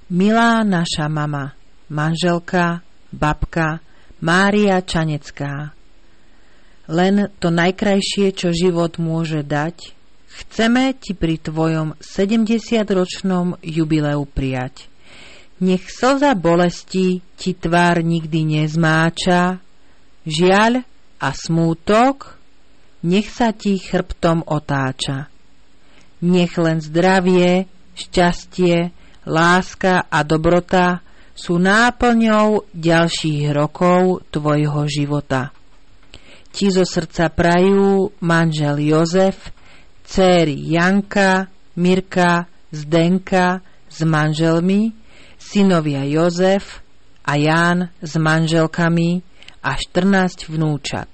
Milá naša mama, manželka, babka, Mária Čanecká. Len to najkrajšie, čo život môže dať, chceme ti pri tvojom 70-ročnom jubileu prijať. Nech slza bolesti ti tvár nikdy nezmáča, žiaľ a smútok nech sa ti chrbtom otáča. Nech len zdravie, šťastie, láska a dobrota sú náplňou ďalších rokov tvojho života. Ti zo srdca prajú manžel Jozef, dcéry Janka, Mirka, Zdenka s manželmi, synovia Jozef a Ján s manželkami a 14 vnúčat.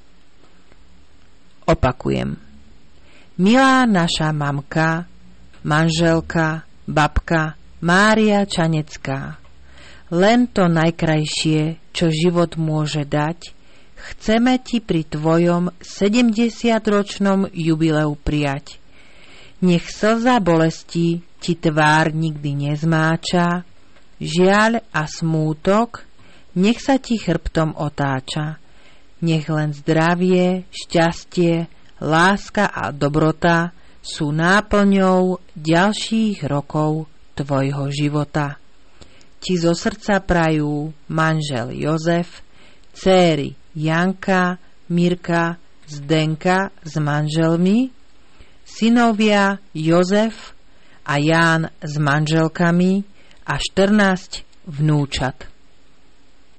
Opakujem. Milá naša mamka, manželka, babka Mária Čanecká. Len to najkrajšie, čo život môže dať, chceme ti pri tvojom 70-ročnom jubileu prijať. Nech slza bolesti ti tvár nikdy nezmáča, žiaľ a smútok nech sa ti chrbtom otáča. Nech len zdravie, šťastie, láska a dobrota sú náplňou ďalších rokov tvojho života. Ti zo srdca prajú manžel Jozef, dcéry Janka, Mirka, Zdenka s manželmi, synovia Jozef a Ján s manželkami a 14 vnúčat.